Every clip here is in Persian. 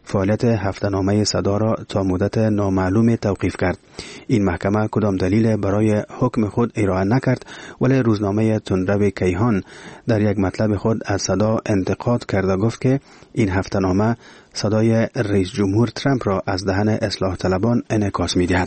فعالیت هفته‌نامه صدا را تا مدت نامعلوم توقیف کرد. این محکمه کدام دلیل برای حکم خود ارائه نکرد، ولی روزنامه تندرو کیهان در یک مطلب خود از صدا انتقاد کرده گفت که این هفته‌نامه صدای رئیس جمهور ترامپ را از دهن اصلاح طلبان انعکاس می‌دهد.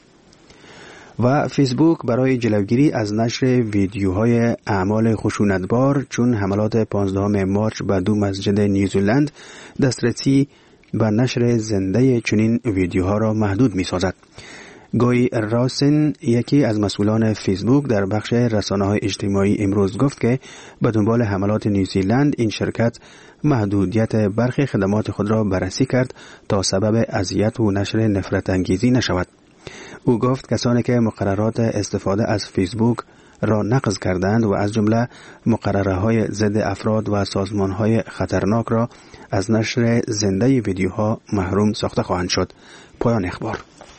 و فیسبوک برای جلوگیری از نشر ویدیوهای اعمال خشونتبار چون حملات 15 مارچ به 2 مسجد نیوزیلند دسترسی به نشر زنده چنین ویدیوها را محدود می سازد. گوی راسن، یکی از مسئولان فیسبوک در بخش رسانه‌های اجتماعی امروز گفت که به دنبال حملات نیوزیلند این شرکت محدودیت برخی خدمات خود را بررسی کرد تا سبب اذیت و نشر نفرت انگیزی نشود. او گفت کسانی که مقررات استفاده از فیسبوک را نقض کردند و از جمله مقرره‌های ضد افراد و سازمان‌های خطرناک را از نشر زنده ویدیوها محروم ساخته خواهند شد. پایان اخبار.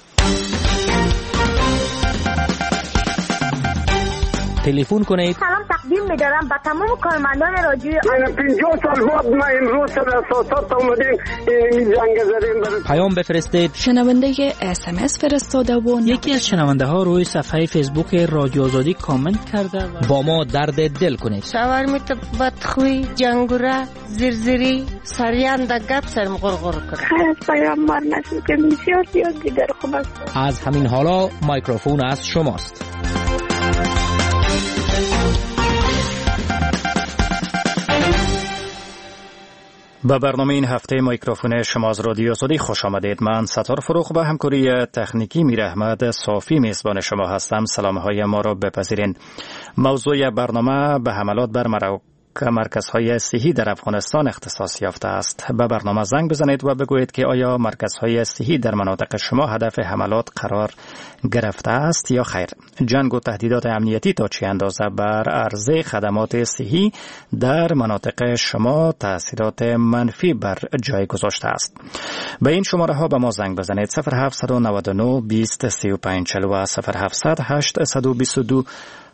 تلفن کنید. سلام تقدیم می‌دارم به تمام کارمندان رادیو. من 50 سال بعد ما امروز در اساسات اومدیم این جنگ زدیم. پیام بفرستید. شنونده SMS فرستاده و یکی از شنونده ها روی صفحه فیسبوک رادیو آزادی کامنت کرده و با ما درد دل کنید. شاورمیت بدخوی، جنگوره، زرزری، سریان در گپ سرم غرغر کرد. خیلی پیامبر نشد که بسیار دیگر خوب است. از همین حالا میکروفون از شماست. به برنامه این هفته میکروفون شما از رادیو آزادی خوش آمدید. من ستار فروخ با همکاری تکنیکی میر احمد صافی میزبان شما هستم. سلامهای ما را بپذیرین. موضوع برنامه به حملات بر مرکزهای صحی در افغانستان اختصاص یافته است. به برنامه زنگ بزنید و بگویید که آیا مرکزهای صحی در مناطق شما هدف حملات قرار گرفته است یا خیر. جنگ و تهدیدات امنیتی تا چه اندازه بر عرضه خدمات صحی در مناطق شما تاثیرات منفی بر جای گذاشته است. به این شماره ها به ما زنگ بزنید 0799 20 35 40 و 0700 822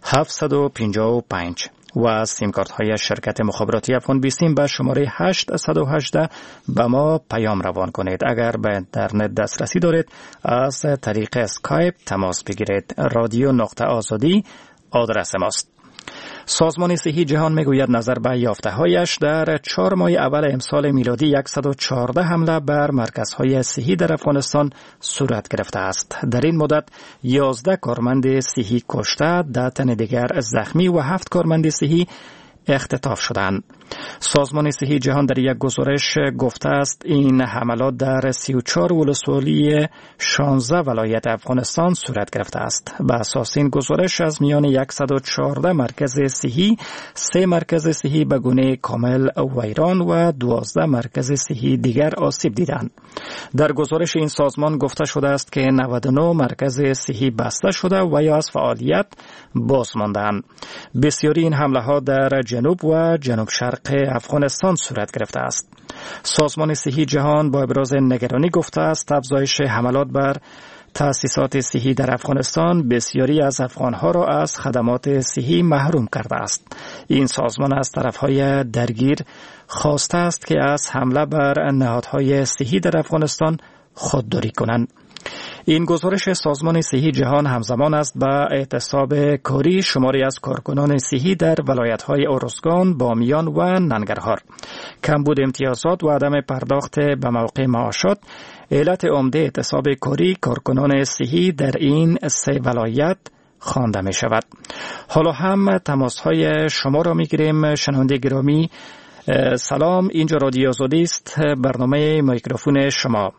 755 و سیم کارت های شرکت مخابراتی افغان بیسیم به شماره 818 به ما پیام روان کنید. اگر به اینترنت دسترسی دارید از طریق اسکایپ تماس بگیرید. رادیو.آزادی آدرس ماست. سازمان صحی جهان میگوید نظر به یافته‌هایش در 4 ماه اول امسال میلادی 114 حمله بر مرکزهای صحی در افغانستان صورت گرفته است. در این مدت 11 کارمند صحی کشته، 10 تن دیگر زخمی و 7 کارمند صحی اختطاف شدند. سازمان صحی جهان در یک گزارش گفته است این حملات در 34 ولسوالی 16 ولایت افغانستان صورت گرفته است. به اساس این گزارش از میان 114 مرکز صحی 3 مرکز صحی به گونه کامل ویران و 12 مرکز صحی دیگر آسیب دیدند. در گزارش این سازمان گفته شده است که 99 مرکز صحی بسته شده و یا از فعالیت باز ماندند. بسیاری این حمله ها در جنوب و جنوب شرق افغانستان صورت گرفته است. سازمان صحی جهان با ابراز نگرانی گفته است افزایش حملات بر تأسیسات صحی در افغانستان بسیاری از افغانها را از خدمات صحی محروم کرده است. این سازمان از طرفهای درگیر خواسته است که از حمله بر نهادهای صحی در افغانستان خودداری کنند. این گزارش سازمان صحی جهان همزمان است با اعتصاب کاری شماری از کارکنان صحی در ولایت‌های ارزگان، بامیان و ننگرهار. کمبود امتیازات و عدم پرداخت به موقع معاشات علت عمده اعتصاب کاری کارکنان صحی در این 3 ولایت خوانده می شود. حالا هم تماس‌های شما را می‌گیریم. شنونده گرامی سلام، اینجا رادیو آزادی است. برنامه میکروفون شما.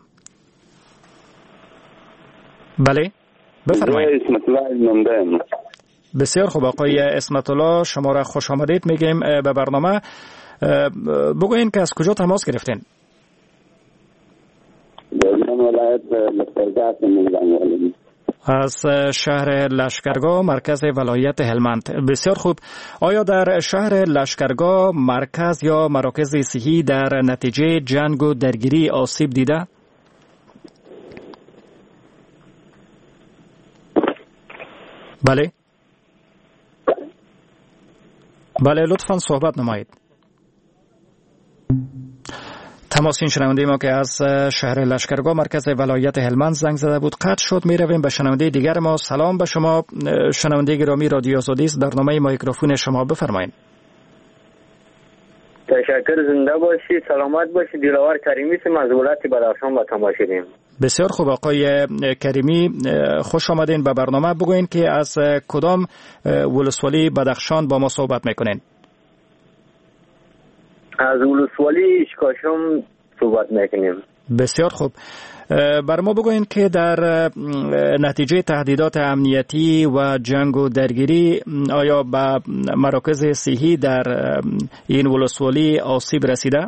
بله بفرمایید. اسمت الله نمدم. بسیار خوب آقای اسمت الله، شما را خوش آمدید میگیم به برنامه. بگوین که از کجا تماس گرفتین؟ من ولایت لشکرگاه هستم. از شهر لشکرگاه مرکز ولایت هلمند. بسیار خوب. آیا در شهر لشکرگاه مرکز یا مراکز صحی در نتیجه جنگ و درگیری آسیب دیده؟ بله بله لطفاً صحبت نمایید. تماس این شنونده ما که از شهر لشکرگاه مرکز ولایت هلمند زنگ زده بود قطع شد. می رویم به شنونده دیگر ما. سلام به شما شنونده گرامی رادیو آزادی است. برنامه میکروفون شما بفرمایید. تشکر، زنده باشی، سلامت باشی. دلاور کریمی سم از ولایت بدخشان با تماس شدیم. بسیار خوب آقای کریمی، خوش آمدین به برنامه. بگوین که از کدام ولسوالی بدخشان با ما صحبت میکنین؟ از ولسوالی اشکاشم صحبت میکنیم. بسیار خوب. بر ما بگوین که در نتیجه تهدیدات امنیتی و جنگ و درگیری آیا به مراکز صحی در این ولسوالی آسیب رسیده؟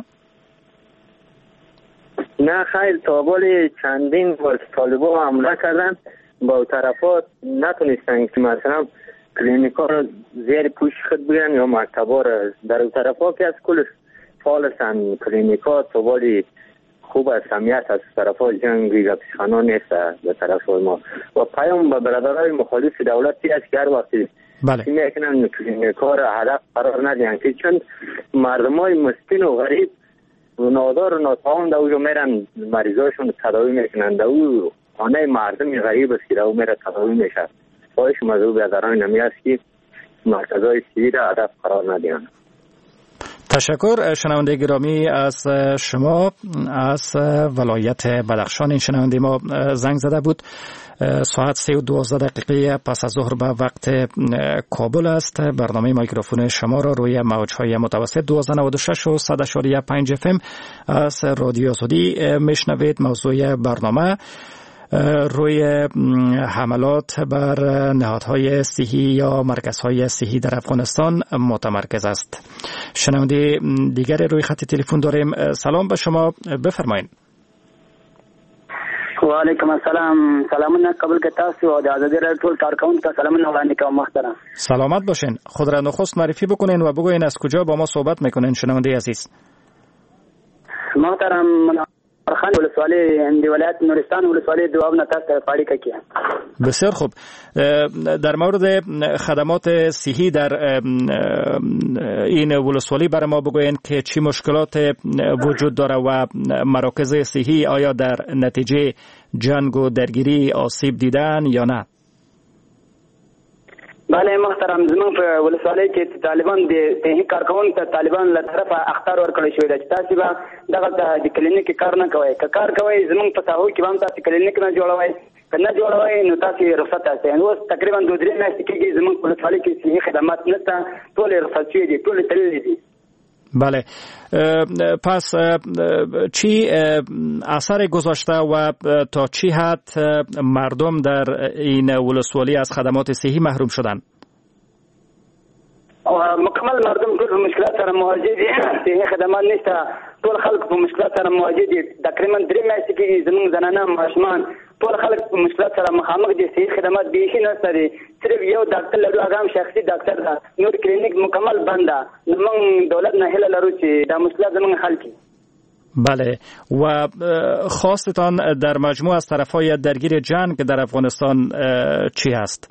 نه خیر، تا بال چندین بار طالبان حمله کردن با طرفات نتونستن که مثلا کلینیکا رو زیر پوش خود بگیرن یا مکتبا رو. در طرفا که از کل فعال هستن کلینیکا، تا بال خوب از سمیت از طرفا جنگی یا پیشخانه نیست به طرف ما. و پیام به برادرای مخالف دولتی است که هر وقتی میکنن کلینیکا رو هدف قرار ندین، که چون مردمای مسکین و غریب و نادار و ناتوان در اوجا میرن مریضاشون تداوی میکنن. در او خانه مردم غریب است که در او میره تداوی میشه. خواهش مذهب برادران نمی است که مرکزهای صحی را هدف قرار ندین. تشکر شنونده گرامی از شما از ولایت بدخشان. این شنونده ما زنگ زده بود. ساعت 3:12 پس از ظهر به وقت کابل است. برنامه میکروفون شما را روی موج‌های متوسط 1296 و 100.5 FM از رادیو آزادی میشنوید. موضوع برنامه روی حملات بر نهادهای صحی یا مرکزهای صحی در افغانستان متمرکز است. شنونده دیگر روی خط تلفن داریم. سلام به شما، بفرمایید. و علیکم السلام. سلامونه قبول که تاسو او د آزادی رادیو ټول کارکونکو ته سلامونه وړاندې کوم. محترم سلامت باشین. خود را نخست معرفی بکنین و بگوین از کجا با ما صحبت میکنین شنونده عزیز. محترم خان ولسوالی اندی ولایت نورستان ولسوالی دواب نتاس پاڑی کا کیا. بسیار خوب. در مورد خدمات صحی در این ولسوالی برای ما بگوین که چی مشکلات وجود داره و مراکز صحی آیا در نتیجه جنگ و درگیری آسیب دیدن یا نه؟ بله محترم، زمون په ولسوالۍ کې طالبان د صحي کارکونکو ته طالبان له طرفه اخطار ورکړی شوی دی چې تاسو به دغه د کلینیک کار نه کوئ. که کار کوئ زمون په ساحو کې هم تاسو کلینیک نه جوړوئ، که نه جوړوئ نو تاسو رخصت یاست. اوس تقریبا 2-3 میاشتې کېږي زمون په ولسوالۍ کې صحي خدمات نشته، ټول رخصت شوي دي، ټول تړلي دي. بله، پس چی اثر گذاشته و تا چی حد مردم در این ولسوالی از خدمات صحی محروم شدن؟ مکمل مردم ټول مشکلات سره مواجه دي، صحي خدمات نشته، ټول خلک په مشکلات سره مواجه دي. تقریبا 3 میاشتې کې زموږ زنانه ماشومان ټول خلک په مشکلات سره مخامخ دي. صحي خدمات بیخي نشته دي، صرف یو ډاکټر لرو، هغه هم شخصي ډاکټر ده، نور کلینیک مکمل بند ده. موږ دولت نه هیله لرو چې دا مشکلات زموږ حل کړي. بله، و خواستتان در مجموع از طرفای درگیر جنگ در افغانستان چی هست؟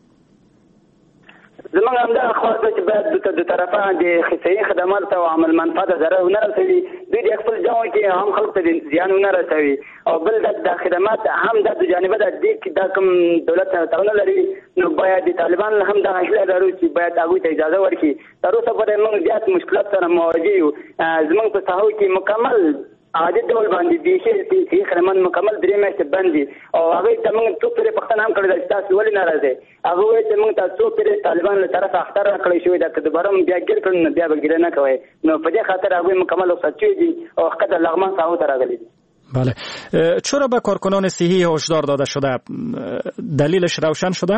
زمونږ همدا خواسته چې باید د طرفه د صحي خدمات ته او عمل منفعت ضرر ونه رسوي. دوی د خپل جوړ کې هم خلک ته زیان ونه رسوي، او بل د خدمات هم د جانبه د دې کې دا کوم دولت تړون لري، نو باید د طالبان هم د هیله لرو چې باید هغه ته اجازه ورکړي. تر اوسه پورې موږ زیات مشکلات سره مواجه یو. زمونږ په ساحو کې مکمل عادي ډول باندې دي چې خدمات مکمل 3 میاشتې بند دي، او هغه ته موږ څو پرې پښتنه هم کړی چې تاسو ولې ناراضه. هغه وایي چې موږ تاسو پرې طالبان له طرفه اختر راکړی شوی دا، که دوباره بیا ګیر کړو نو بیا به ګیر نه کوي. نو په دې خاطر هغه مکمل رخصت شوی دي او حق د لغمان ساحو ته راغلي دي. بله، چرا به کارکنان صحی هشدار داده شده؟ دلیلش روشن شده؟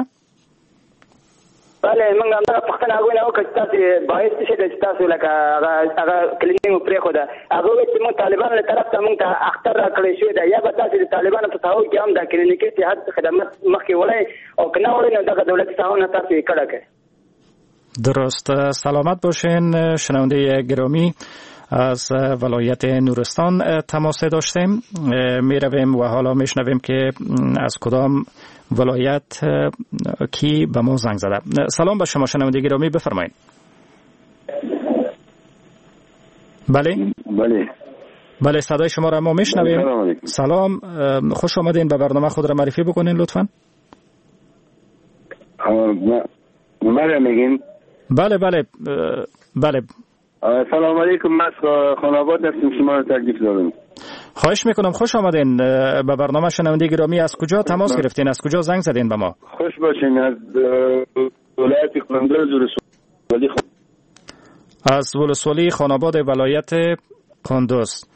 بله، موږ هم دا پښتنه هغه نه وکړ چې تاسو باعث څه دي چې تاسو لکه هغه کلینیک پرې خو ده، هغه وایي چې موږ طالبان له طرف ته موږ ته اختر راکړی شوی دی، یا به تاسو د طالبانو په ساحو کې هم د کلینیکي صحت خدمات مخکې وړئ، او که نه وړئ نو دغه دولتي ساحو نه تاسو یې کډه کړئ. درست. سلامت باشین شنونده گرامی. از ولایت نورستان تماس داشتیم. می رویم و حالا می شنویم که از کدام ولایت کی به ما زنگ زده. سلام به شما شنونده گرامی، بفرمایید. بله بله صدای شما را ما میشنویم. سلام، خوش آمدین. به برنامه خود را معرفی بکنین لطفاً. مرا میگین؟ بله بله بله. سلام علیکم، من خاناباد هستم، شما را تشریف دارم. خواهش میکنم، خوش آمدین به برنامه. شنونده گرامی، از کجا تماس گرفتین؟ از کجا زنگ زدین به ما؟ خوش باشین. از ولایت قندوز ولسوالی. از ولسوالی خاناباد ولایت قندوز.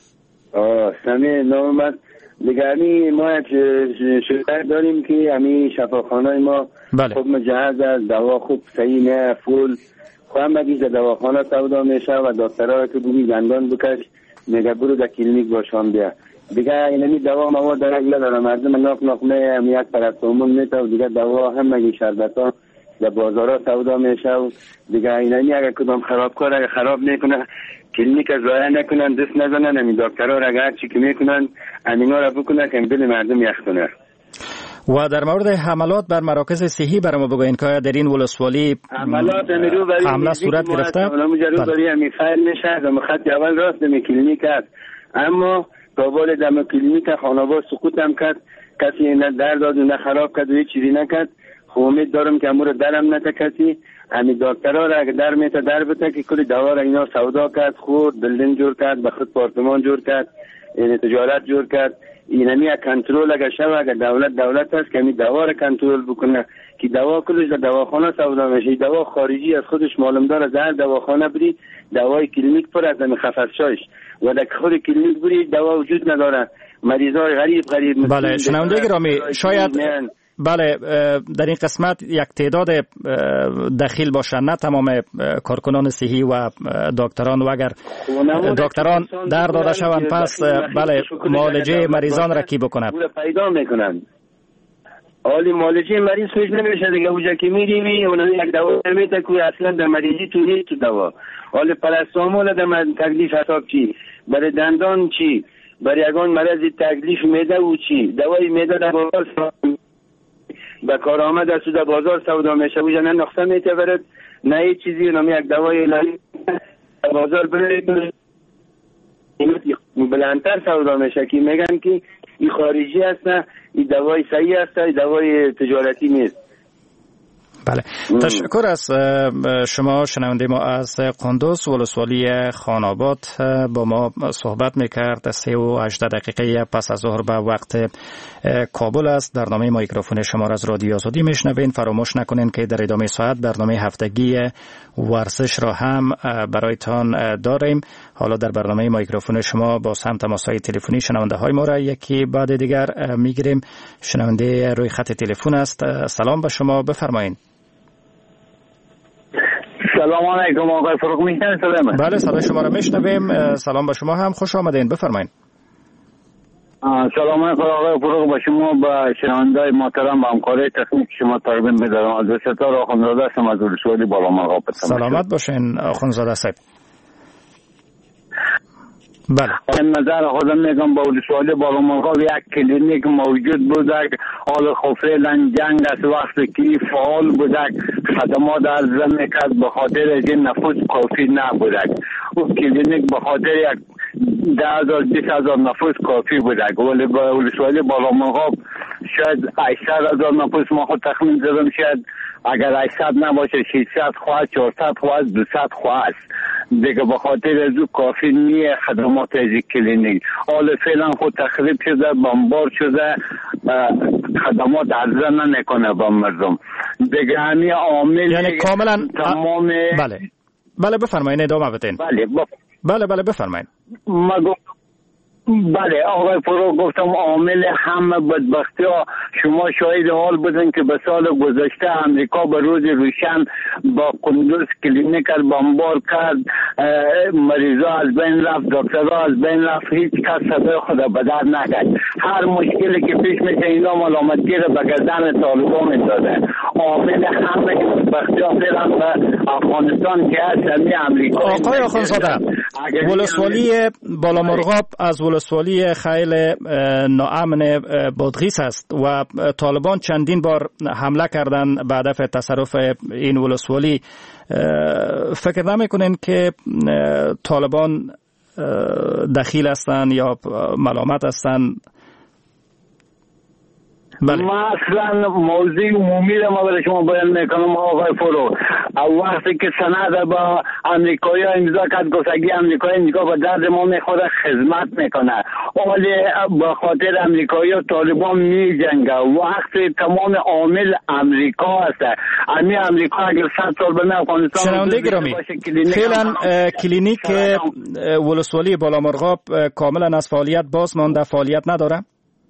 سمی نامت دیگرمی ما شکایت داریم که همین شفاخانه ما خوب مجهز است، دوا خوب صحیح نه فول خواهم بگیش دواخانه سودا میشه و دکترها که بومی دندان بکش میگه برو در کلینیک باشم بیا دیگه. اینمی دوا مواد درک نداره، مردم ناک ناخمه هم یک پرستومون میته و دیگه دوا هم مگی شربت ها در بازارها سودا میشه و دیگه اینمی اگر کدام خرابکار اگر خراب میکنه کلینیک از راه نکنن، دست نزنن، همین دکترها را اگر چی که میکنن همینا را بکنن که دل مردم یخونه. و در مورد حملات بر مراکز صحی برای ما بگوین که در این ولسوالی حمله صورت گرفته؟ مجرد برای همین فعل میشه دم خط اول راست دم کلینیک است، اما قابل دم کلینیک خانوار سقوط هم کرد، کسی نه در داد و نه خراب کرد و هیچ چیزی نکرد. خب امید دارم که امور درم نته کسی همین دکترها را اگه در میته در بته که کلی دوا را اینا سودا کرد، خود بلدن جور کرد، به خود پارتمان جور کرد، تجارت جور کرد. اینمی کنترل اگه شو اگه دولت هست که همین دوا را کنترل بکنه که دوا کلش در دواخانه سودا میشه. دوا خارجی از خودش معلوم داره، در دواخانه بری دوای کلینیک پر از همین خفصشاش و در خود کلینیک بری دوا وجود نداره. مریضای غریب بله شنونده گرامی، شاید بله در این قسمت یک تعداد دخیل باشن، نه تمام کارکنان صحی و دکتران، و اگر دکتران در داده شوند پس بله معالجه مریضان را کی بکنند پیدا میکنند. حالی معالجه مریض خوش نمیشه دیگه، اوجا که میری اون یک دوا میته که اصلا در مریضی تو نیست تو دوا. حالی پرستامول در تکلیف حساب چی، برای دندان چی، برای یگان مرض تکلیف معده او چی، دوای معده در بازار به کار آمد از در بازار سودا میشه و نه نقصه میتورد نه هیچ چیزی، نمی یک دوای الهی بازار برید بلندتر سودا میشه که میگن که این خارجی هست، نه این دوای صحیح هست، این دوای تجارتی نیست. بله تشکر از شما. شنونده ما از قندوز ولسوالی خاناباد با ما صحبت میکرد. 3:18 دقیقه پس از ظهر به وقت کابل است. برنامه میکروفون شما را از رادیو آزادی میشنوین. فراموش نکنین که در ادامه ساعت برنامه هفتگی ورزش را هم برایتان داریم. حالا در برنامه میکروفون شما با هم تماس‌های تلفنی شنونده های ما را یکی بعد دیگر میگیریم. شنونده روی خط تلفن است. سلام به شما، بفرمایید. سلام علیکم آقای فروغ، میشنوید صدای من؟ بله صدای شما را میشنویم. سلام به شما هم، خوش آمدین، بفرمایید. سلام علیکم آقای فروغ، به شما به شنونده‌های محترم، به همکاری تکنیک شما تقدیم می‌دارم. از ستاره آخوندزاده هستم از ولسوالی بالامرغاب. سلامت باشین آخوندزاده صاحب. بله. این نظر خودم میگم با ولسوالی بالامرغاب یک کلینیک موجود بوده، حال فعلا جنگ از وقتی که فعال بوده خدمات عرضه میکرد، به خاطر از این نفوس کافی نبوده. اون کلینیک به خاطر یک 10,000-20,000 نفوس کافی بوده، ولی با ولسوالی بالامرغاب شاید 800,000 نفوس ما خود تخمین زدم، شاید اگر 800 نباشه 600 خواهد، 400 خواهد، 200 خواهد دیگه. به خاطر از او کافی نیه خدمات از کلینیک. حال فعلا خود تخریب شده، بمبار شده، خدمات عرضه نمیکنه با مردم دیگه. همین عامل یعنی کاملا تمام بله بفرمایید ادامه بدین. بله بفرمایید. بله آقای فروغ، گفتم عامل همه بدبختی ها شما شاهد حال بودن که به سال گذشته امریکا به روز روشن با قندوز کلینیک بمبار کرد، مریضا از بین رفت، دکترها از بین رفت، هیچ کس صدای خود به در نکرد. هر مشکلی که پیش میشه اینا ملامتگی را به گردن طالبان میندازه. عامل همه بدبختی ها فعلا به افغانستان که هست همین امریکا. آقای آخوندزاده، ولسوالی بالامرغاب از ولسوالی خیلی ناامن بادغیس است و طالبان چندین بار حمله کردن به هدف تصرف این ولسوالی. فکر نمیکنین که طالبان دخیل هستند یا ملامت هستند؟ بله. ما اصلا موضوع عمومی را ما برای شما بیان میکنم آقای فرو. وقتی که سند با امریکایی امضا کرد گفتگی امریکایی اینجا با درد ما میخوره خدمت میکنه، ولی با خاطر امریکایی و طالبان میجنگه. وقتی تمام عامل امریکا هست، امی امریکا اگر 100 سال به افغانستان شنونده گرامی، فعلا کلینیک ولسوالی بالامرغاب کاملا از فعالیت باز مانده، فعالیت نداره؟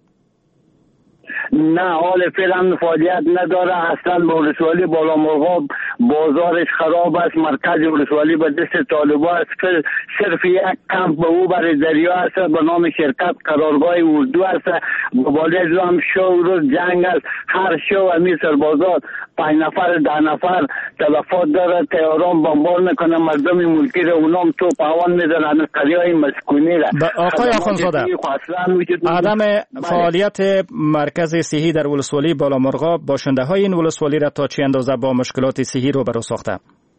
نه، حال فعلا فعالیت نداره. اصلا به ولسوالی بالامرغاب بازارش خراب است، مرکز ولسوالی به دست طالبان است. صرف یک کمپ به او بر دریا است به نام شرکت قرارگاه اردو است. بالای هم شو روز جنگ است، هر شو امی سربازات 5 نفر 10 نفر تلفات داره، تهران بمبار میکنه مردم ملکی رو، اونام تو پاوان میزنن قریای مسکونی را. آقای آخوندزاده، عدم فعالیت مرکز صحی در ولسوالی بالامرغاب باشنده های این ولسوالی را تا چه اندازه با مشکلات صحی روبرو ساخته؟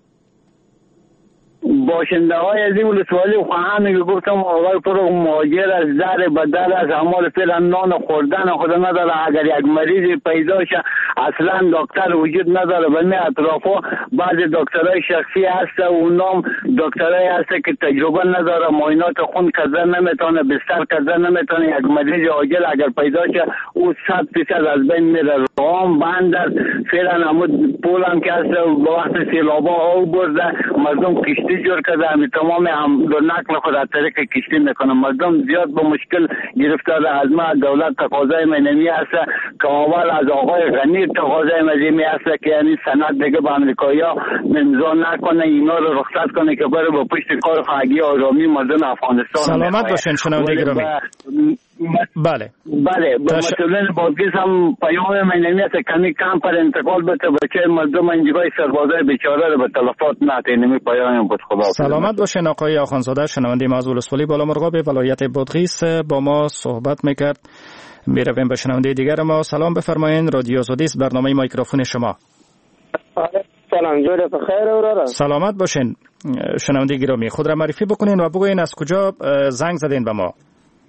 باشنده های از این ولسوالی همه گفتم آقای پرو مهاجر از در بدل از اعمال فعلا نان خوردن خود نداره. اگر یک مریض پیدا شه اصلا دکتر وجود نداره. به این اطرافا بعضی دکترای شخصی هست، اونام دکترای هست که تجربه نداره، معاینات خون کردن نمیتونه، بستر کردن نمیتونه. یک مریض عاجل اگر پیدا شه او 100% از بین میره. رام بند است فعلا. همون پول هم که هست به وقت سیلابا او برده، مردم کشتی جور کرده، همین تمام هم دو نقل خود از طریق کشتی میکنه. مردم زیاد به مشکل گرفتار. از ما دولت تقاضای منمی هست که اول از آقای غنی تقاضای منمی هست که یعنی سند دیگه به امریکایی‌ها امضا نکنه، اینا رو رخصت کنه که بره با پشت کار خواهی آرامی مردم افغانستان. سلامت باشین شنونده گرامی. بله به مسئولین بازگیز هم پیام منمی هست کمی کم پر انتقال بده بچه مردم اینجای سربازای بیچاره رو به تلفات نهده. نمی پیام بود. خدا سلامت باشین آقای آخوندزاده، شنونده ما از ولسوالی بالامرغاب ولایت بادغیس با ما صحبت میکرد. میرویم به شنونده دیگر ما. سلام بفرمایید، رادیو آزادی است، برنامه میکروفون شما. سلام، جوری بخیر اورا. سلامت باشین شنونده گرامی، خود را معرفی بکنین و بگوین از کجا زنگ زدین به ما.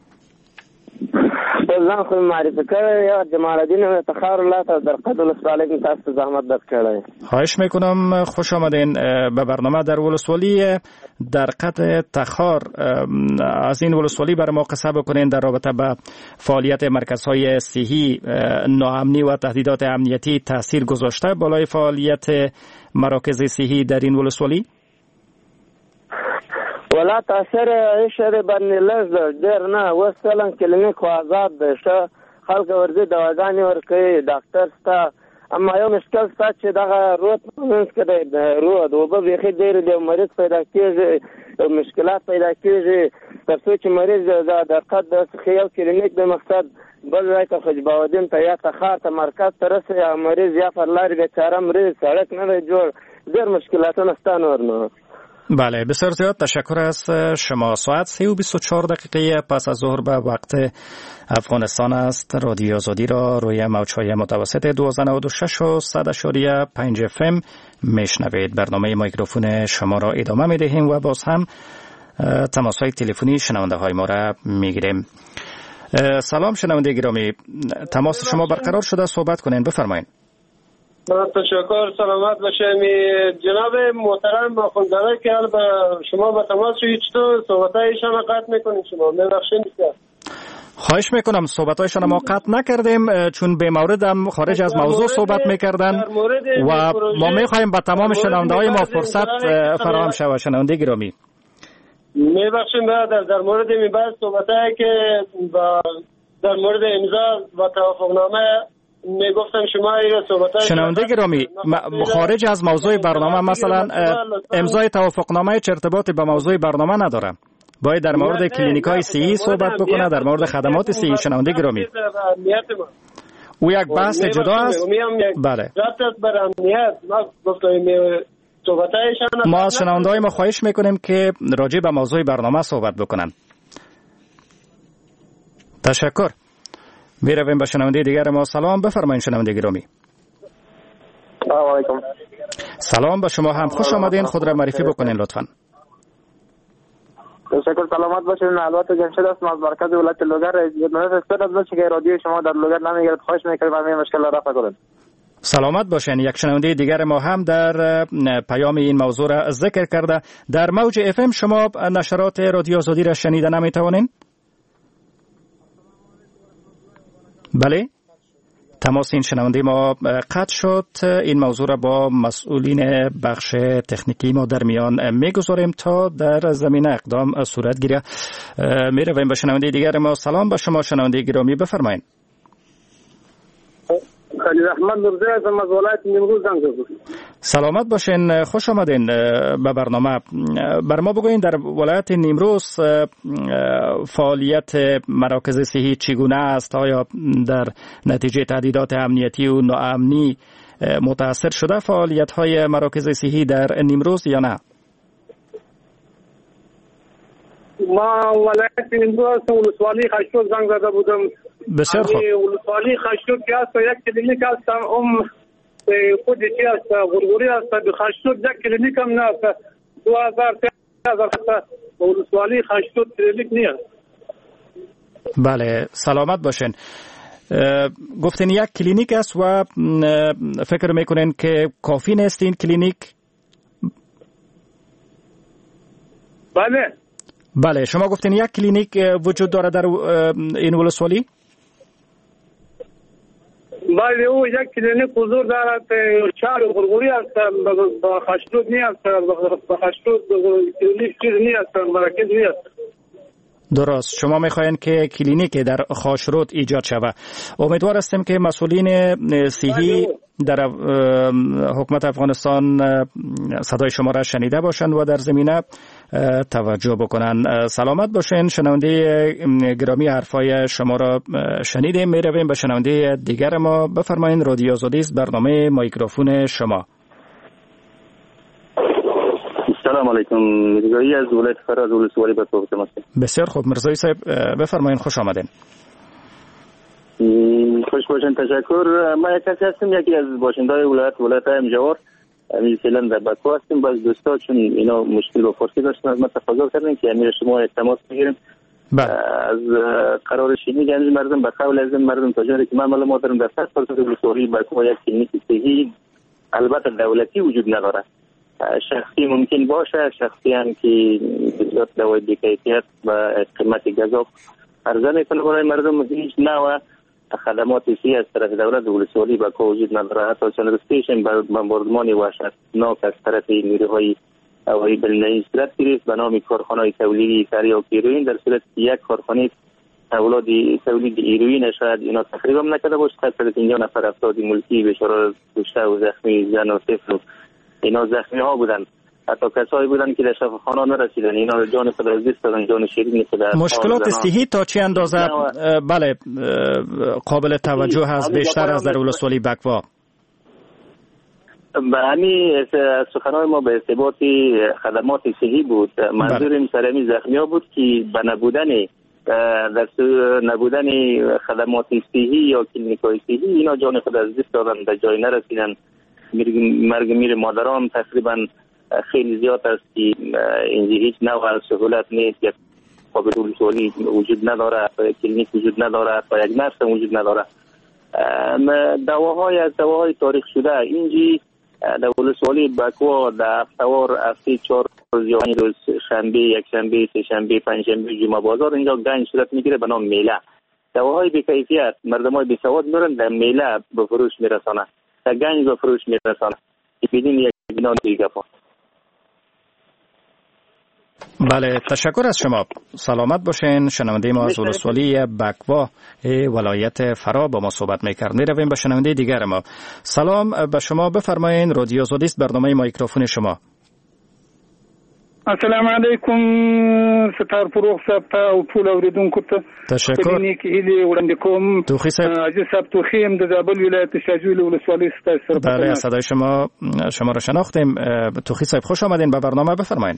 زنگ خود معرفی کرده یا جمال الدین افتخار الله در قدر ولسوالی که تاسو زحمت دست کرده. خواهش میکنم، خوش آمدین به برنامه در ولسوالی در قطع تخار. از این ولسوالی برای ما قصه بکنین در رابطه به فعالیت مرکزهای صحی. ناامنی و تهدیدات امنیتی تاثیر گذاشته بالای فعالیت مراکز صحی در این ولسوالی؟ ولا تاثیر اشاره باندې لږ ډېر نه. وسلن کلینیک آزاد ده، خلک ورځي دواګانې ورکوي، ډاکټر ستا. اما یو مشکل ستا چې دغه رود منځ کې دی، رود اوبه بیخي ډېرې دي، مریض پیدا کېږي، مشکلات پیدا کېږي. تر څو چې مریض د قد څخه یو کلینیک د مقصد بل ځای ته خجباودین ته یا تخار ته مرکز ته رسي، یا مریض یا پر لارې بیچاره مریض، سړک نه دی جوړ، ډېر مشکلاتونه ستا نور نه. بله، بسیار زیاد تشکر از شما. ساعت 3:24 پس از ظهر به وقت افغانستان است. رادیو آزادی را روی موج‌های متوسط 1296 و 100.5 FM میشنوید. برنامه میکروفون شما را ادامه میدهیم و باز هم تماس‌های تلفنی شنونده های ما را میگیریم. سلام شنونده گرامی، تماس شما برقرار شده، صحبت کنین، بفرمایید. تشکر، سلامت باشیم. جناب محترم آخوندزاده که حال شما با تماس شدید، چطور صحبتایشان را قطع میکنید؟ شما میبخشید بسیار. خواهش میکنم، صحبتایشان ما قطع نکردیم چون به مورد هم خارج از موضوع صحبت میکردن و ما میخواهیم با تمام شنونده های ما فرصت فراهم شود. شنونده گرامی میبخشیم برادر، در مورد این بحث صحبتایی که در مورد امضا و توافقنامه میگفتم شما ایرا صحبتای شنونده گرامی، خارج از موضوع برنامه مثلا امضای توافقنامه چه ارتباطی به موضوع برنامه نداره. باید در مورد کلینیک‌های صحی صحبت بکنه، در مورد خدمات صحی. شنونده گرامی، او یک بحث جدا است. بله، ما از شنونده‌های ما خواهش میکنیم که راجع به موضوع برنامه صحبت بکنن. تشکر. میرویم به شنونده دیگر ما. سلام، بفرمایید شنونده گرامی. سلام علیکم. سلام به شما هم، خوش آمدین. خود را معرفی بکنین لطفاً. تشکر، سلامت باشید. البته جمشید هستم از مرکز ولایت لوگر. من استفاده که رادیو شما در لوگر نمیگیرد، خواهش می‌کنم همین مشکل را رفع کنید. سلامت باشین. یک شنونده دیگر ما هم در پیام این موضوع را ذکر کرده. در موج اف ام شما نشرات رادیو آزادی را شنیده نمیتوانین؟ بله، تماس این شنونده ما قطع شد. این موضوع را با مسئولین بخش تکنیکی ما در میان میگذاریم تا در زمینه اقدام صورت گیره. میرویم به شنونده دیگر ما. سلام به شما شنونده گرامی، بفرمایید. خلیل احمد نورزی هستم از ولایت نیمروز زنگ زدم. سلامت باشین، خوش آمدین به برنامه. بر ما بگوین در ولایت نیمروز فعالیت مراکز صحی چگونه است؟ آیا در نتیجه تهدیدات امنیتی و ناامنی متاثر شده فعالیت های مراکز صحی در نیمروز یا نه؟ ما ولایت نیمروز ولسوالی خشتود زنگ زده بودم. بسیار خوب. ولسوالی خشتود که است یک کلینیک است، خود چی است، غرغوری است. به خشتود یک کلینیک هم نه است. 2000 ولسوالی خشتود کلینیک نیست. بله، سلامت باشین. گفتین یک کلینیک است و فکر میکنین که کافی نیست این کلینیک؟ بله، شما گفتین یک کلینیک وجود داره در این ولسوالی؟ بله، او یک کلینیک حضور دارد. شهر غرغوری است، با خشتود نیست. با خشتود کلینیک چیز نیست، مرکز نیست. درست. شما میخواین که کلینیک در خاشرود ایجاد شود. امیدوار هستیم که مسئولین صحی در حکومت افغانستان صدای شما را شنیده باشند و در زمینه توجه بکنند. سلامت باشین. شنونده گرامی، حرفای شما را شنیدیم. میرویم به شنونده دیگر ما. بفرمایید. رادیو آزادی است، برنامه میکروفون شما. سلام علیکم. میرزایی از ولایت فراز ولسوالی به صحبت هستم. بسیار خوب مرزایی صاحب، بفرمایید. خوش آمدین. خوش باشین. تشکر. ما یک کسی هستم، یکی از باشنده‌های ولایت امجوار. امیر فعلا در بکو هستیم. باز دوستا چون اینا مشکل با فارسی داشتن از ما تفضل کردن که امیر شما تماس بگیریم. از قرار شیمی گنج مردم به قول از مردم تجاری که من معلومات دارم در 100% ولسوالی بکو یک کلینیک صحی البته دولتی وجود نداره. شخصی ممکن باشه، شخصی هم که بسیار دوای بی‌کیفیت و قیمت گزاف عرضه میکنه برای مردم. هیچ نوع خدمات صحی از طرف دولت ولسوالی بکو وجود نداره. حتی چند روزپیش بمباردمان وحشتناک از طرف نیروهای هوایی بلندی صورت گرفت به نام کارخانه‌های تولیدی تریاک هیروئین، در صورت که یک کارخانه تولید هیروئین شاید اینا تخریب هم نکرده باشه. 150 نفر افراد ملکی بشار کشته و زخمی، زن و طفل اینا زخمی ها بودن. حتی کسایی بودن که در شفاخانه نرسیدن. اینا جان خود از دست دادن، جان شیرین خود. مشکلات صحی تا چه اندازه بله قابل توجه هست بیشتر از در ولسوالی بکوا؟ به همین سخنهای ما به ارتباط خدمات صحی بود. منظورم سرمی زخمی ها بود که به نبودن خدمات صحی یا کلینیک‌های صحی اینا جان خود از دست دادن، در جای نرسیدن. مرگ میر مادران تقریبا خیلی زیاد است که اینجا هیچ نوع سهولت نیست. یک قابل ولسوالی وجود نداره، کلینیک وجود نداره، یک نرس وجود نداره. دواهای تاریخ شده اینجا در ولسوالی بکوا در هفته‌وار هفته 4 روز یا 5 روز شنبه، یک شنبه، سه شنبه، پنج شنبه جمعه بازار اینجا گنج صورت میگیره به نام میله. دواهای بی‌کیفیت مردمای بی‌سواد میرن در میله به فروش میرسانه، در گنج به فروش میرسانه بدون یک بنا دیگه. بله، تشکر از شما. سلامت باشین. شنونده ما از ولسوالی بکوا ولایت فرا با ما صحبت میکرد. میرویم به شنونده دیگر ما. سلام به شما، بفرمایین. رادیو آزادی است، برنامه میکروفون شما. السلام علیکم. ستار فروغ صاحب ته او ټول اوریدونکو ته تشکر. هیله وړاندې کوم. توخی صاحب، عزیز صاحب توخی هم د زابل ولایت شاجوی ولسوالی ستاسو سره. بله، صدای شما را شناختیم. توخی صاحب خوش آمدین به برنامه، بفرمایین.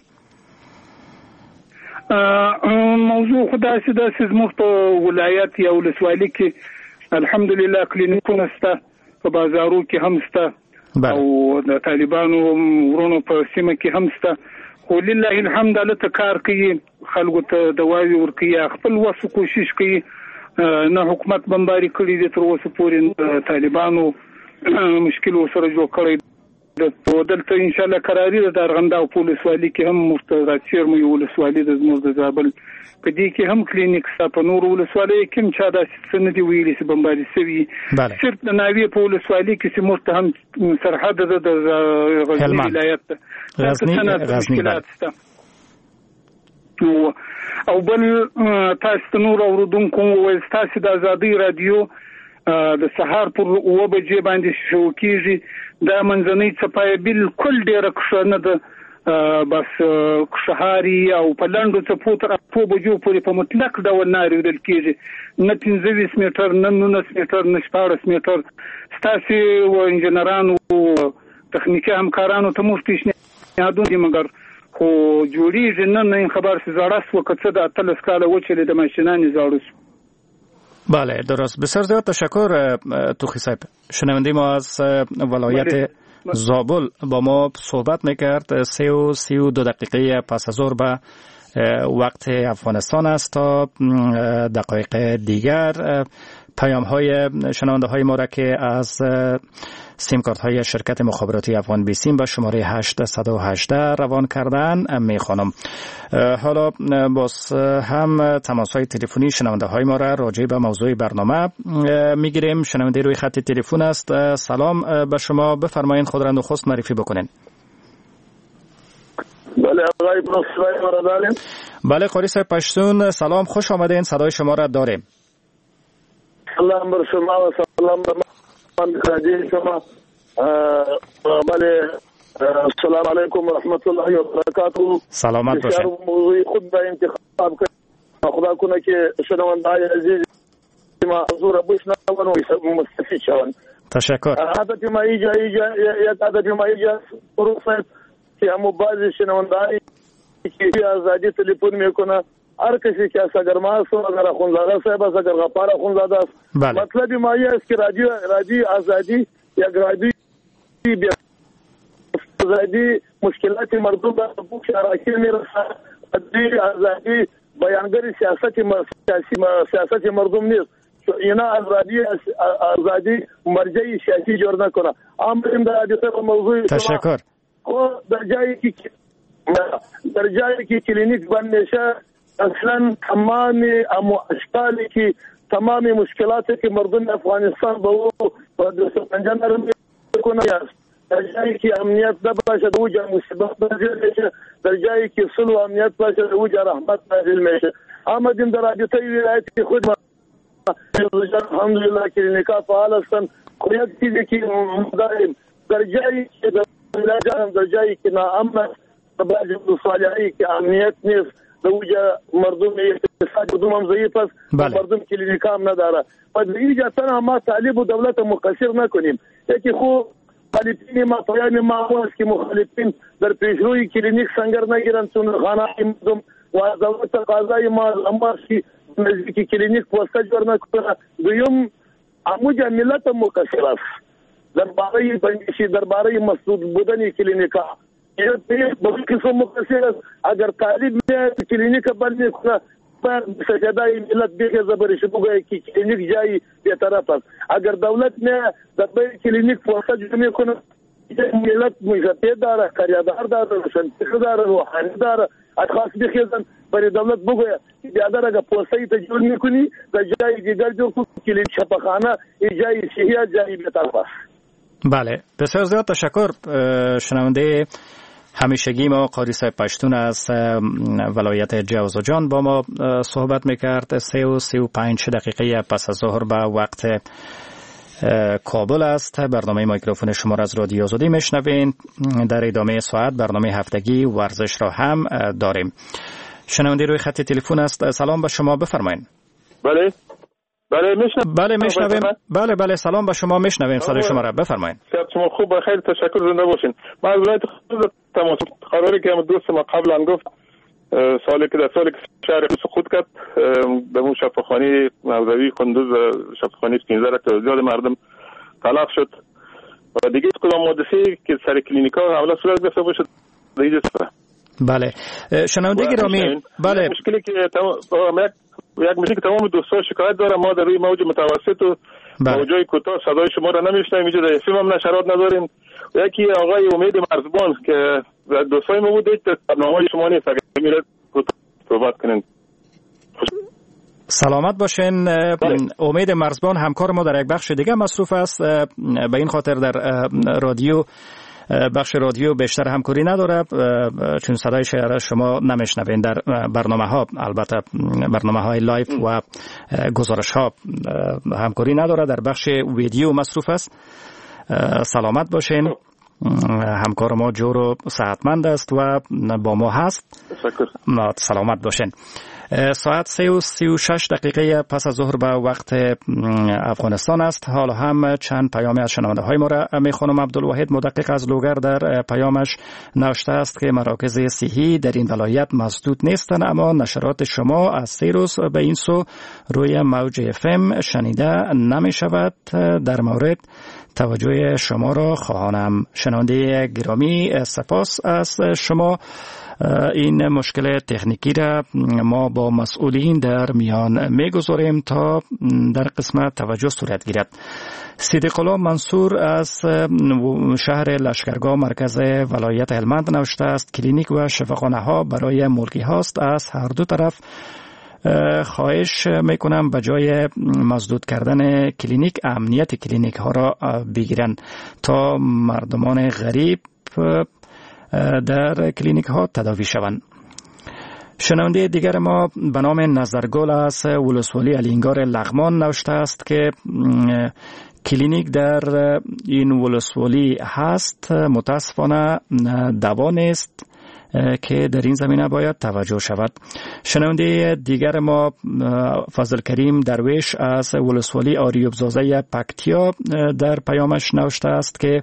موضوع خدای سي زموږ په ولایت یا ولسوالۍ کې الحمدلله کلینیکونه شته، په بازارو کې هم شته او د طالبانو ورونو په سیمه کې هم شته. خو لله الحمد لله کار کوي خلکو ته دواوی ورکوي خپل وسو کوشش کوي نه حکومت بمباري کړی دي تر اوسه پورې طالبانو مشکل سره جوړ کړی دلته ان شاء الله قراري د ارغنداو پولیس والی کې هم مستقر چیرمو یو ولسوالي د زموږ د زابل په دې کې هم کلینیک په نور ولسوالۍ کې هم چا د سندې ویلي چې بمباري شوی صرف د ناوی په ولسوالۍ کې چې مرته هم سرحد د غزنی ولایت غزنی او بل تاسو نور اوردونکو وایي تاسو د ازادي رادیو د سهار پر 9 بجې باندې شو کیږي دا منځنۍ صفای بالکل ډیره کښنه ده بس کښهاري او په لاندو څپو تر 8 بجو پورې په مطلق ډول ناري ودل کیږي نه 15 میټر نه 19 میټر نه 14 میټر ستاسو و انجنیرانو تخنیکي همکارانو ته مفتیش نه یادونه مګر خو جوړیږي نه خبر سي زړه سو کڅه د اتل سکاله وچلې د ماشینانی زړه. بله درست. بسیار زیاد تشکر توخی صاحب. شنونده ما از ولایت زابل با ما صحبت میکرد. 32 دقیقه پس از ظهر به وقت افغانستان است تا دقایق دیگر پیام های شنونده های ما را که از سیم کارت های شرکت مخابراتی افغان بیسیم به شماره 818 روان کردن میخوانم. حالا باز هم تماس های تلفنی شنونده های ما را راجع به موضوع برنامه میگیریم. شنونده روی خط تلفن است. سلام به شما، بفرمایید خود را نخست معرفی بکنین. بله آقای پروفسور ما را داریم. بله قاری صاحب پشتون سلام، خوش آمدین، صدای شما را داریم. سلام بر شما و سلام بر من خدای شما. بله السلام علیکم و رحمت الله و برکاته. سلامت باشید. موضوع خود به انتخاب کنید. خدا کنه که شنونده‌های عزیز ما حضور بشنون و مستفید شوند. تشکر. هدف ما ایجا پروفسور که همو بعضی شنونده‌های که آزادی تلفن میکنه هر کسی که سرگرم است اگر خونزاده صاحب است اگر غفار خونزاده است مطلب ما این است که رادیو آزادی یا رادیو آزادی مشکلات مردم را به شراکت میرسه. رادیو آزادی بیانگر سیاست مردم نیست. اینا از رادیو آزادی مرجعی سیاسی جور نکنه. امریم در رادیو موضوع تشکر. در جایی که کلینیک بند میشه اصلا تمام اشکالی که تمام مشکلاتی که مردم افغانستان به او دست پنجه نرم میکنه است. در جایی که امنیت نباشه در اوجه مصیبت نازل میشه. در جایی که صلح و امنیت باشه در اوجه رحمت نازل میشه. آمدیم در رابطه ولایت که خود الحمدلله کلینیکا فعال هستند. یک چیزی که داریم در جایی که در جایی که ناامن بعضی صالحی که امنیت نیست در اوجه مردم اقتصاد مردم هم ضعیف است. مردم کلینیکا هم نداره. پس اینجا تنها ما طالب و دولت مقصر نکنیم. یکی خوب مخالفین ما پیام ما است که مخالفین در پیشروی کلینیک سنگر نگیرند چون خانه مردم و از دولت تقاضای ما امارشی نزدیک کلینیک پوسته جور نکنه. دویم اموجه ملت مقصر است درباره بندشی درباره مسدود بودن کلینیکا. این بسیار مقصر است. اگر طالب کلینیک بند نکنه سجدای ملت دیگه زبرش بگه که کلینیک جایی بی‌طرف است. اگر دولت نه درباره کلینیک پوسته جور میکنه ملت مجتهد داره، کاریادار داره، روشنفکر داره، روحانی داره. اشخاص بخیزن برای دولت بگه که بیادر اگر پوسته تا جور میکنی در جای دیگر جور کنی کلینیک شفاخانه جای صحیح جایی بی‌طرف است. بله بسیار زیاد تشکر. شنونده همیشگی ما قاری صاحب پشتون از ولایت جوزجان با ما صحبت میکرد. 35 دقیقه پس از ظهر به وقت کابل است. برنامه میکروفون شما را از رادیو آزادی میشنوین. در ادامه ساعت برنامه هفتگی ورزش را هم داریم. شنونده روی خط تلفن است. سلام به شما، بفرمایید. بله میشنویم. بله سلام به شما، میشنویم صدای شما را، بفرمایید. شما خوب بخیر، تشکر، زنده باشین. من از ولایت خود تماس قراری که دوست ما قبلا گفت سالی که شهر سقوط کرد به اون شفاخانه موضوی قندوز شفاخانه 15 تا زیاد مردم طلاق شد و دیگه کدام حادثه که سر کلینیکا حواله صورت گرفته باشه دیگه بله شنونده گرامی، بله مشکلی که یک مشکلی که تمام دوستان شکایت داره، ما در روی موج متوسط و موجای کوتاه صدای شما را نمیشنویم، اینجا در FM هم نشرات نداریم. یکی آقای امید مرزبان که دوستای ما بود در برنامه شما نیست، اگر میرد کوتاه صحبت کنین. سلامت باشین. امید مرزبان همکار ما در یک بخش دیگه مصروف است، به این خاطر در رادیو بخش رادیو بیشتر همکاری نداره، چون صدای شما نمیشنوین در برنامه ها، البته برنامه های لایف و گزارش ها همکاری نداره، در بخش ویدیو مصروف است. سلامت باشین. همکار ما جورو صحتمند است و با ما هست. سلامت باشین. ساعت 3:36 دقیقه پس از ظهر به وقت افغانستان است. حالا هم چند پیامی از شنونده های ما را میخوانم. عبدالواحد مدقق از لوگر در پیامش نوشته است که مراکز صحی در این ولایت مسدود نیستند، اما نشرات شما از 3 روز به این سو روی موج FM شنیده نمی شود. در مورد توجه شما را خواهانم. شنونده گرامی، سپاس از شما. این مشکل تکنیکی را ما با مسئولین در میان میگذاریم تا در قسمت توجه صورت گیرد. صدیق الله منصور از شهر لشکرگاه مرکز ولایت هلمند نوشته است کلینیک و شفاخانه ها برای ملکی هاست، از هر دو طرف خواهش میکنم به جای مسدود کردن کلینیک امنیت کلینیک ها را بگیرن تا مردمان غریب در کلینیک ها تداوی شوند. شنونده دیگر ما به نام نظرگل از ولسوالی علینگار لغمان نوشته است که کلینیک در این ولسوالی هست، متاسفانه دوا نیست که در این زمینه باید توجه شود. شنونده دیگر ما فضل کریم درویش از ولسوالی آریوب زازه پکتیا در پیامش نوشته است که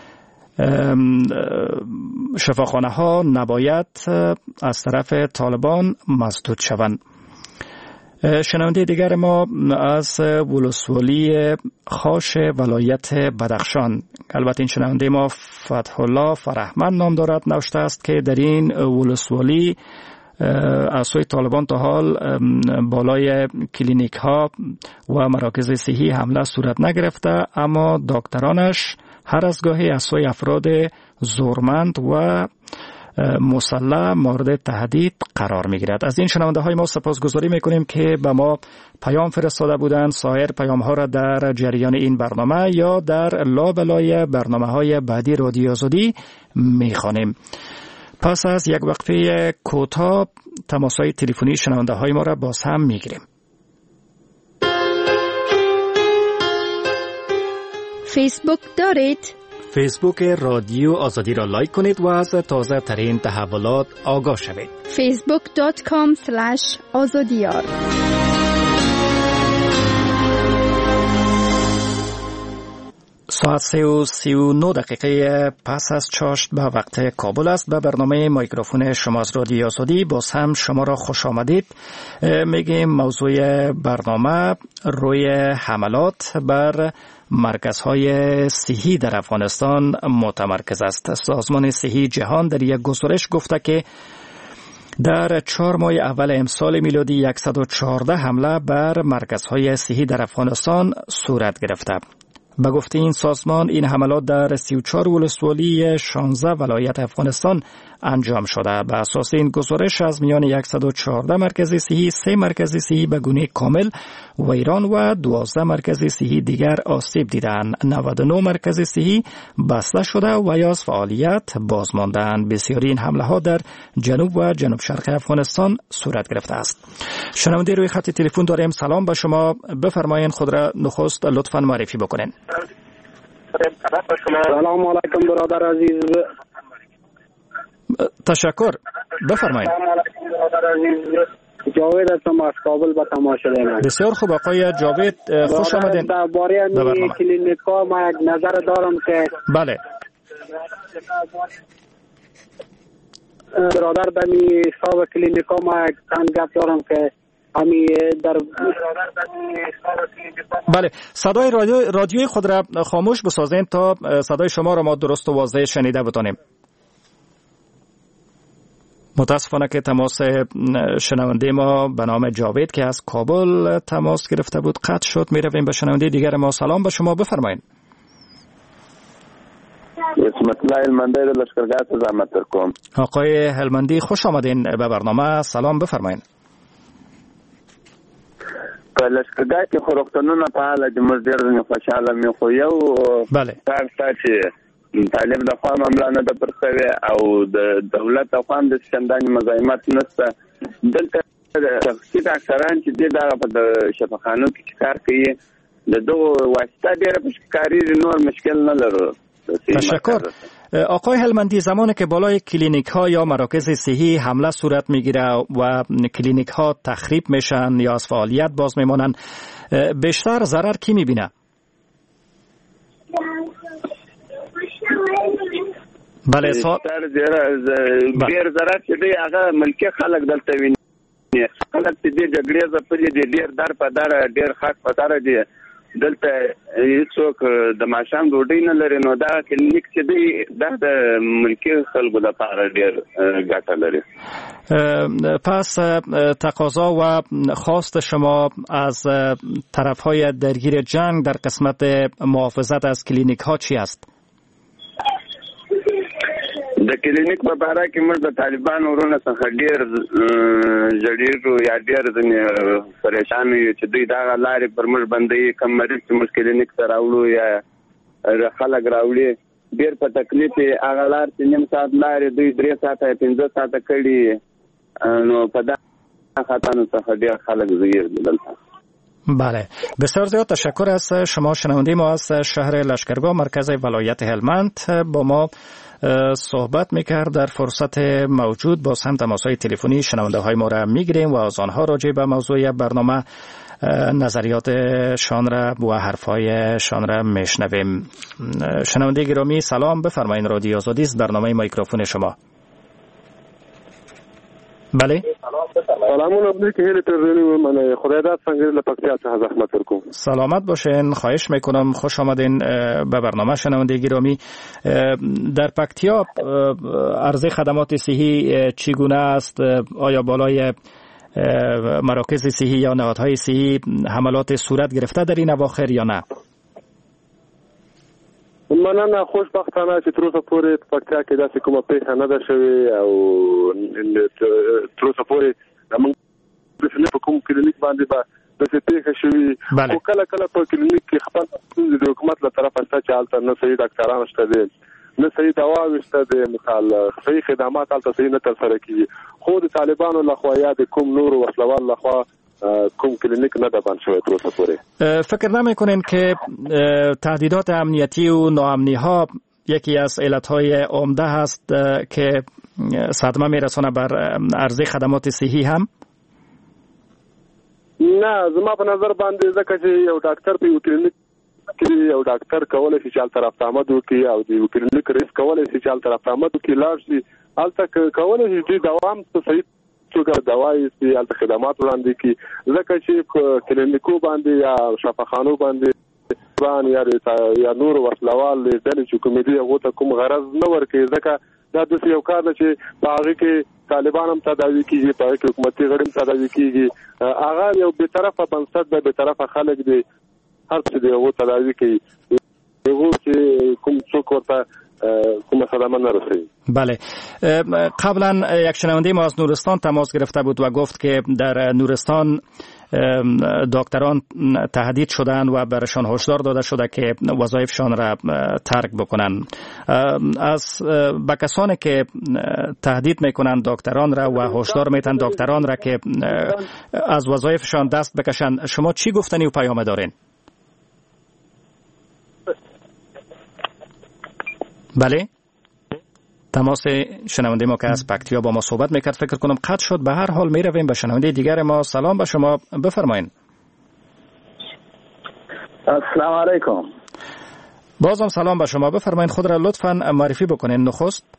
شفاخانه ها نباید از طرف طالبان مسدود شوند. شنونده دیگر ما از ولسوالی خاش ولایت بدخشان، البته این شنونده ما فتح الله فرهمند نام دارد، نوشته است که در این ولسوالی از سوی طالبان تا حال بالای کلینیک ها و مراکز صحی حمله صورت نگرفته، اما دکترانش هر از گاهی از سوی افراد زورمند و مسلح مورد تهدید قرار میگیرد. از این شنونده های ما سپاسگزاری میکنیم که به ما پیام فرستاده بودند. سایر پیام ها را در جریان این برنامه یا در لابلای برنامه های بعدی رادیو آزادی میخوانیم. پس از یک وقفه کوتاه تماس های تلفنی شنونده های ما را باز هم میگیریم. فیسبوک دارید؟ فیسبوک رادیو آزادی را لایک کنید و از تازه ترین تحولات آگاه شوید. facebook.com/azadiyar. ساعت 3:39 دقیقه پس از چاشت به وقت کابل است. به برنامه میکروفون شما از رادیو آزادی باز هم شما را خوش آمدید. میگیم موضوع برنامه روی حملات بر مرکزهای صحی در افغانستان متمرکز است. سازمان صحی جهان در یک گزارش گفته که در 4 ماه اول امسال میلادی 114 حمله بر مرکزهای صحی در افغانستان صورت گرفته. به گفته این سازمان این حملات در 34 ولسوالی 16 ولایت افغانستان انجام شده. به اساس این گزارش از میان 114 مرکز صحی 3 مرکز صحی به گونه کامل ویران و 12 مرکز صحی دیگر آسیب دیدند. 99 مرکز صحی بسته شده و یا از فعالیت باز ماندند. بسیاری این حمله ها در جنوب و جنوب شرق افغانستان صورت گرفته است. شنونده روی خط تلفن داریم. سلام به شما، بفرمایید خود را نخست لطفاً معرفی بکنین. سلام علیکم برادر عزیز. تشکر، بفرمایید. جاوید هستم از کابل به تماشا دارم. بسیار خوب آقای جاوید، خوش آمدین. درباره کلینیک‌ها ما یک نظر دارم که بله برادر دمی صاحب کلینیک‌ها ما یک گپ دارم که همی در بله صدای رادیوی خود را خاموش بسازین تا صدای شما را ما درست و واضح شنیده بتانیم. متاسفانه که تماس شنونده ما به نام جاوید که از کابل تماس گرفته بود قطع شد. می رویم به شنونده دیگر ما. سلام به شما، بفرمایید. اسمت الله هلمندی در لشکرگاه زحمت ترکم. آقای هلمندی خوش آمدین به برنامه. سلام، بفرمایید. په لشکرگاه کې خو روغتونونه فعاله دي، موږ ډېر خوشحاله یو. خو یو کار شته چې تعلیم د خوا معامله نه ده پر شوې او د دولت د خوا هم داسې چندانې مزاحمت نشته. دلته شخصي ډاکټران چې دي دغه په شفاخانو کې چې کار کوي د دغو واسطه ډېره پکې کارېږي، نور مشکل نه لرو. تشکر. آقای هلمندی، زمانی که بالای کلینیک ها یا مراکز صحی حمله صورت میگیره و کلینیک ها تخریب میشن یا از فعالیت باز میمانن، بیشتر ضرر کی میبینه؟ بله بیشتر ډیر ضرر چې دی هغه ملکی خلک دلته ویني. خلک چې دې جګړې ځپلې دي ډیر در په در ډیر خاص په در دي. دلته هیڅوک د ماښام ډوډۍ نه لري، نو دا کلینیک چې دی دا د ملکی خلکو لپاره ډیر ګټه لري. پس تقاضا و خواست شما از طرف‌های درگیر جنگ در قسمت محافظت از کلینیک ها چی است؟ د کلینیک په باره کې موږ د طالبان ورونه څخه ډیر جوړیږو یا ډیر ځنې پریشان یو چې دوی دغه لارې پر موږ باندې کم مریض چې موږ کلینیک ته راوړو یا خلک راوړي ډیر په تکلیف هغه لار چې نیم ساعت لارې دوی 3 ساعته 15 ساعته کړي، نو په دغه خاطر څخه ډیر خلک زیر دلته. بله، بسیار زیاد تشکر از شما. شنونده ما از شهر لشکرگاه مرکز ولایت هلمند با ما صحبت میکرد. در فرصت موجود باز هم تماس‌های تلفنی شنونده های ما را میگیریم و از آنها راجع به موضوع برنامه نظریاتشان را و حرفایشان را میشنویم. شنونده گرامی سلام، بفرمایید. رادیو آزادی است، برنامه میکروفون شما. بله سلامونه که هیله ترزنی من خدای داد سنگری لپکتیا څخه زحمت ورکوم. سلامت باشین، خواهش میکنم. خوش آمدین به برنامه شنونده گرامی. در پکتیا عرضه خدمات صحی چگونه است؟ آیا بالای مراکز صحی یا نهادهای صحی حملات صورت گرفته در این اواخر یا نه؟ مننه. خوشبختانه چې تر اوسه پورې پکتیا کې داسې کومه پیښه نه ده شوې او تر اوسه پورې موږ په کوم کلینیک باندې به داسې پیښه شوې. خو کله کله په کلینیک کې خپل د حکومت له طرفه شته چې هلته نه صحیح ډاکټران شته دي، نه صحیح دواوې شته دي، مثال صحیح خدمات هلته صحیح نه ترسره کېږي. خو د طالبانو لخوا یا د کوم نورو وسلوال لخوا کوم کلینیک نه ده بند شوی تر اوسه پورې. فکر نمی‌کنین که تهدیدات امنیتی و ناامنی ها یکی از علتهای عمده هست که صدمه میرسونه بر عرضه خدمات صحی هم؟ نه، زما په نظر باندې ځکه چې یو ډاکټر په یو کلینیک کې یو ډاکټر کولی شي چې هلته رفت آمد وکړي او د یو کلینیک رئیس کولی شي چې هلته رفت آمد وکړي، لاړ شي هلته کولی شي چې دوام صحیح څوګه دوايي سي هلته خدمات وړاندې کړي. ځکه چې کلینیکو باندې یا شفاخانو باندې یا نور وسلوال ډلې چې کومې دي هغو ته کوم غرض نه ورکوي، ځکه دا داسې یو کار ده چې په هغې کې طالبان هم تداوي کېږي، په هغې کې حکومتي غړي هم تداوي کېږي. هغه یو بېطرفه بنسټ دی، بېطرفه خلک دی، هر څه دی هغو تداوي کوي، هغو چې کوم څوک ورته کومه صدمه نرسید. بله، قبلا یک شنونده ما از نورستان تماس گرفته بود و گفت که در نورستان دکتران تهدید شدن و برشان هشدار داده شده که وظایفشان را ترک بکنن. از با کسانی که تهدید میکنن دکتران را و هشدار میتن دکتران را که از وظایفشان دست بکشن، شما چی گفتنی و پیام دارین؟ بله، تماس شنونده ما که از پکتیا با ما صحبت میکرد فکر کنم قطع شد. به هر حال میرویم به شنونده دیگر ما. سلام به شما، بفرمایین. السلام علیکم. بازم سلام به شما، بفرمایین. خود را لطفاً معرفی بکنین. نخست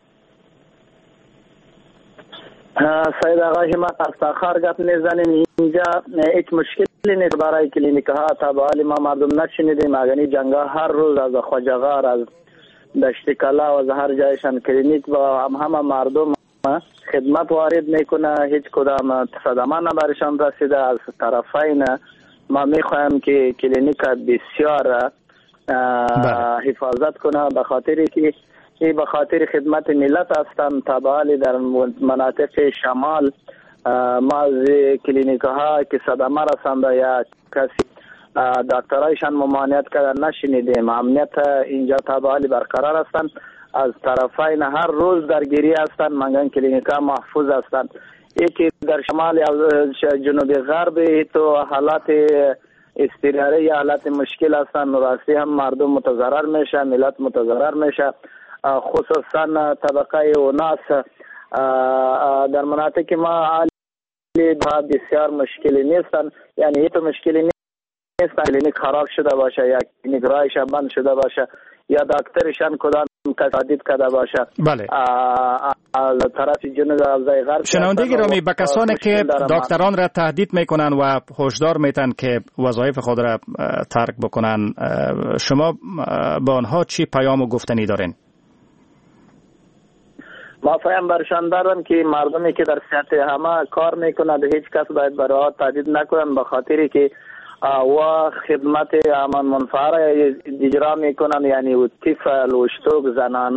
سید آقای همت از تاخر گپ میزنیم اینجا، هیچ مشکلی نیست برای کلینیک ها. طبعا ما مردم نشنیدیم اگنی جنگا هر روز از خواجه‌غار از دشت کلا و از هر جایشان کلینیک و همه مردم خدمت وارد میکنه، هیچ کدام صدمه برشان رسیده. از طرفین ما میخوایم که کلینیک بسیار حفاظت کنه، به خاطری که به خاطر خدمت ملت هستند. طبعا در مناطق شمال ما از کلینیک ها که صدمه رسنده یا کسی دکترایشان ممانعت کردن نشنیدیم. امنیت اینجا طبعا برقرار هستند. از طرفین هر روز درگیری هستند. منگان کلینیک ها محفوظ هستند. یکی در شمال یا جنوب غرب تو حالات استراری یا حالت مشکل هستند. راستی هم مردم متضرر میشه، ملت متضرر میشه، خصوصا طبقه اوناس در مناطق ما بسیار مشکلی نیستن. یعنی هیچ مشکلی نیستن. کلینیک خراب شده باشه یا کلینیک رایش بند شده باشه یا دکترشان کدام تهدید کرده باشه. بله. از طرف جنوب غرب شنونده گرامی، به کسانی که دکتران را تهدید میکنن و هشدار میتن که وظایف خود را ترک بکنن، شما با آنها چی پیام و گفتنی دارین؟ ما پیام برشان دارم که مردمی که در سطح همه کار میکنند هیچ کس باید برای تهدید نکنند، به خاطری که و خدمت امان منفعه را اجرا میکنند. یعنی و طفل و اشتوک زنانه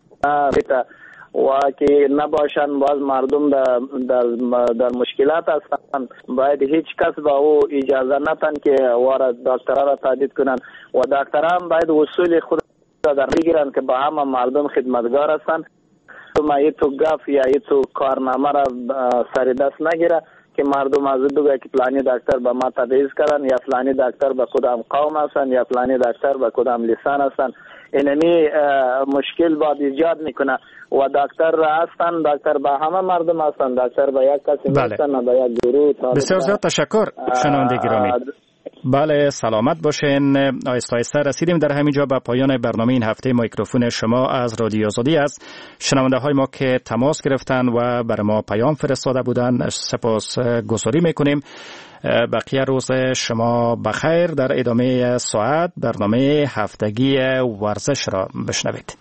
و که نباشند باز مردم در مشکلات هستند. باید هیچ کس با او اجازه نتن که وارد دکتران را تهدید کنند و دکتران باید اصول خود را در بگیرند که با همه مردم خدمتگار هستند. ما یه تو گف یا یه تو کارنامه را سر دست نگیره که مردم از دوگه که فلانی دکتر به ما تبعیض کردن یا فلانی دکتر به کدام قوم هستن یا فلانی دکتر به کدام لسان هستن. اینمی مشکل باید ایجاد میکنه و دکتر هستن، دکتر به همه مردم هستن، دکتر به یک کسی نیستن نه به یک گروه. بسیار زیاد تشکر شنونده گرامی. بله، سلامت باشین. آهسته آهسته رسیدیم در همینجا به پایان برنامه این هفته. میکروفون شما از رادیو آزادی است. شنونده های ما که تماس گرفتن و بر ما پیام فرستاده بودن سپاس گذاری میکنیم. بقیه روز شما بخیر. در ادامه ساعت برنامه هفتگی ورزش را بشنوید.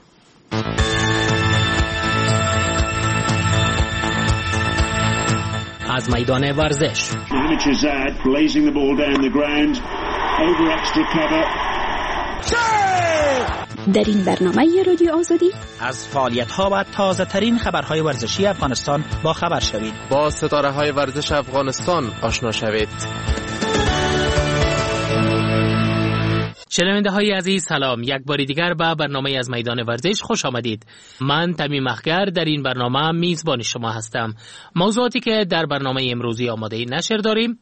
از میدان ورزش در این برنامه رادیو آزادی از فعالیت‌ها و تازه ترین خبرهای ورزشی افغانستان با خبر شوید. با ستاره‌های ورزش افغانستان آشنا شوید. شنونده های عزیز سلام، یک بار دیگر به برنامه از میدان ورزش خوش آمدید. من تمیم اخگر در این برنامه میزبان شما هستم. موضوعاتی که در برنامه امروزی آماده نشر داریم: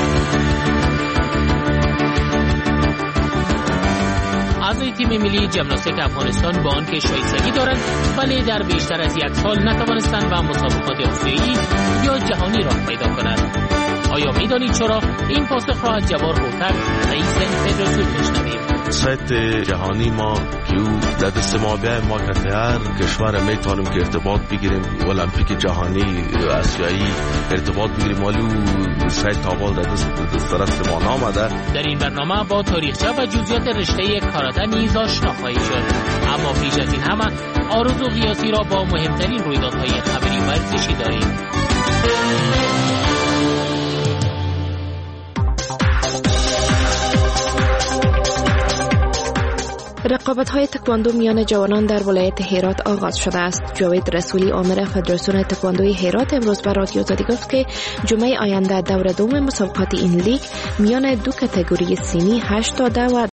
اعضای تیم ملی ژیمناستیک افغانستان با آنکه شایستگی دارند ولی در بیشتر از یک سال نتوانستند به مسابقات آسیایی یا جهانی راه پیدا کنند. آیا میدانید چرا؟ این پاسخ را از جوار هوتک رئیس فدراسیون میشنویم. سایت جهانی ما که او در دست ما بیای ما که هر کشور میتونیم که ارتباط بگیریم، المپیک جهانی آسیایی ارتباط بگیریم، ولی او سایت تابال در دست ما نامده. در این برنامه با تاریخچه و جزئیات رشته کاراته نیز آشنا خواهید شد. اما پیش از این همه آرزو قیاسی را با مهمترین رویدادهای خبری ورزشی داریم. رقابت‌های تکواندو میان جوانان در ولایت هرات آغاز شده است. جاوید رسولی آمر فدراسیون تکواندوی هرات امروز به رادیو آزادی گفت که جمعه آینده دور دوم مسابقات این لیگ میان دو کاتگوری سنی 8 تا 10 و